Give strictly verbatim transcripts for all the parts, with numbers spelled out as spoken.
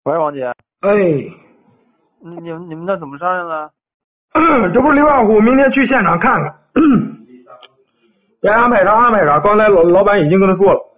喂，王姐， 哎， 你你们你们那怎么商量的？ 这不是刘二虎明天去现场看看，该安排啥安排啥。刚才老老板已经跟他说了，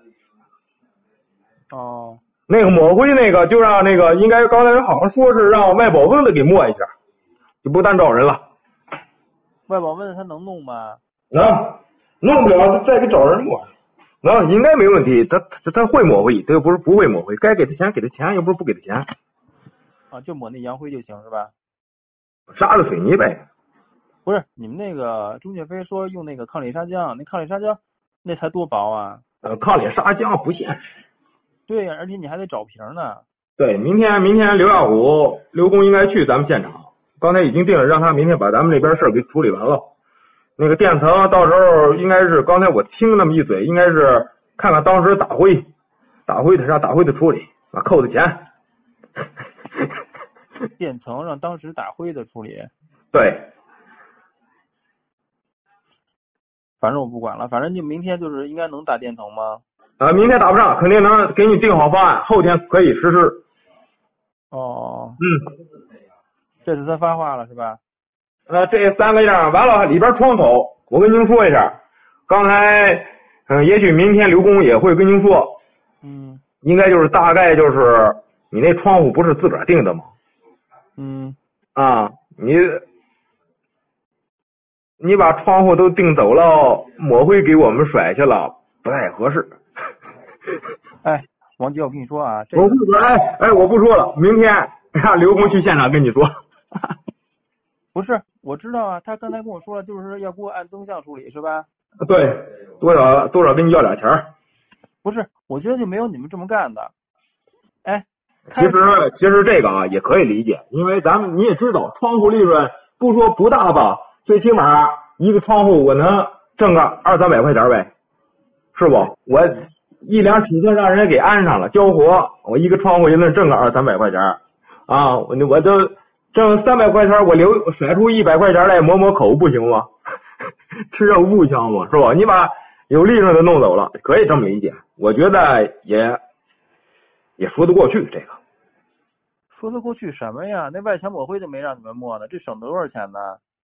哦， 那个抹灰那个就让那个应该刚才好像说是让外保温的给抹一下，就不单找人了。 外保温他能弄吗？ 能、啊，弄不了再给找人抹。能、啊，应该没问题。他他他会抹灰，他又不是不会抹灰，该给他钱给他钱，又不是不给他钱。 啊，就抹那洋灰就行是吧？ 沙子水泥呗。 不是，你们那个钟介飞说用那个抗力砂浆，那抗力砂浆那才多薄啊？ 呃，抗力砂浆不现实。 对呀、啊，而且你还得找瓶呢。 对，明天明天刘亚虎刘工应该去咱们现场，刚才已经定了，让他明天把咱们这边事儿给处理完了。那个电层到时候应该是刚才我听那么一嘴，应该是看看当时打灰，打灰的让打灰的处理，啊，扣的钱。 电层让当时打灰的处理。 对， 反正我不管了，反正就明天就是应该能打电层吗？ 啊，明天打不上，肯定能给你定好方案，后天可以实施。 哦， 嗯， 这次他发话了是吧？ 呃，这三个样完了，里边窗口，我跟您说一下，刚才嗯、呃，也许明天刘工也会跟您说， 嗯， 应该就是大概就是你那窗户不是自个儿定的吗？ 嗯， 啊，你你把窗户都定走了，抹灰给我们甩去了，不太合适。 哎，王姐，我跟你说啊，这个、 我不说，哎哎，我不说了，明天让刘工去现场跟你说。 不是，我知道啊，他刚才跟我说了，就是要给我按增项处理是吧？ 对，多少多少跟你要俩钱儿。 不是，我觉得就没有你们这么干的。哎， 其实其实这个啊也可以理解，因为咱们你也知道，窗户利润不说不大吧，最起码一个窗户我能挣个二三百块钱呗，是不？我一量尺寸让人给安上了，交活，我一个窗户也能挣个二三百块钱啊，我我就挣三百块钱，我留甩出一百块钱来抹抹口不行吗？吃肉不香吗？是吧？你把有利润的弄走了，可以这么理解，我觉得也也说得过去。这个说得过去什么呀？那外墙抹灰就没让你们抹呢，这省多少钱呢？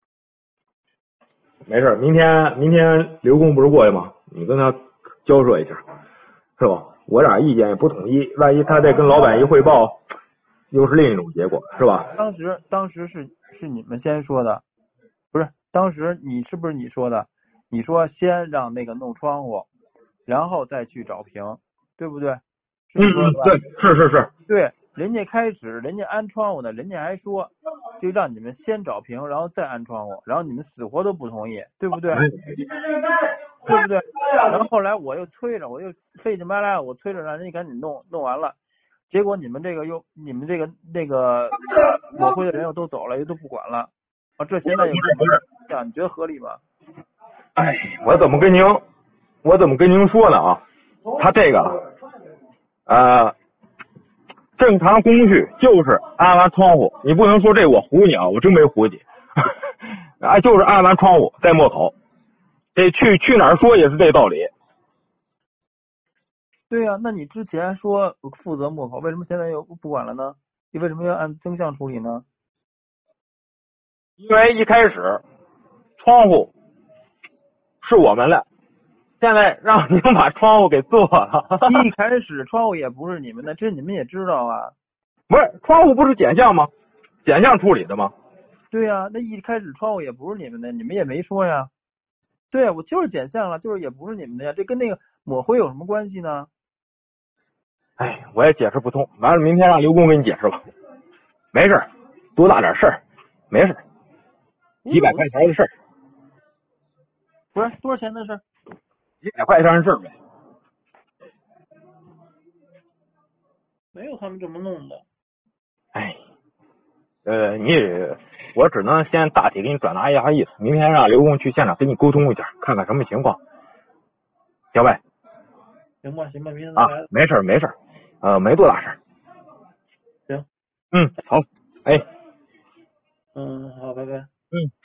没事，明天明天刘工不是过来吗？你跟他交涉一下，是吧？我俩意见也不统一，万一他再跟老板一汇报，又是另一种结果，是吧？ 当时当时是是你们先说的，不是？当时你是不是你说的？你说先让那个弄窗户，然后再去找平，对不对？是你说的吧？ 嗯，对，是是是。 对，人家开始人家安窗户呢，人家还说就让你们先找平，然后再安窗户，然后你们死活都不同意，对不对？对不对？然后后来我又催着，我又费劲巴拉，我催着让人家赶紧弄，弄完了，结果你们这个又你们这个那个抹灰的人又都走了，又都不管了，啊，这现在又跟我们讲，你觉得合理吗？ 哎，我怎么跟您我怎么跟您说呢啊？他这个呃。正常工序就是安完窗户，你不能说这我唬你啊，我真没唬你，啊，就是安完窗户再抹口，这去去哪儿说也是这道理。 对呀、啊，那你之前说负责抹口，为什么现在又不管了呢？你为什么要按增项处理呢？ 因为一开始窗户是我们的，现在让您把窗户给做了。 一开始窗户也不是你们的，这你们也知道啊。 不是，窗户不是减项吗？减项处理的吗？ 对呀、啊，那一开始窗户也不是你们的，你们也没说呀。对啊，我就是减项了，就是也不是你们的呀，这跟那个抹灰有什么关系呢？ 哎，我也解释不通。完了，明天让刘工给你解释吧。没事，多大点事儿，没事，几百块钱的事儿。 不是多少钱的事？ 几百块钱的事儿呗。 没有他们这么弄的。 哎，呃，你我只能先大体给你转达一下意思，明天让刘工去现场跟你沟通一下，看看什么情况，行呗？ 行吧，行吧，明天啊，没事没事，呃，没多大事。 行。 嗯，好，哎， 嗯，好，拜拜。 嗯。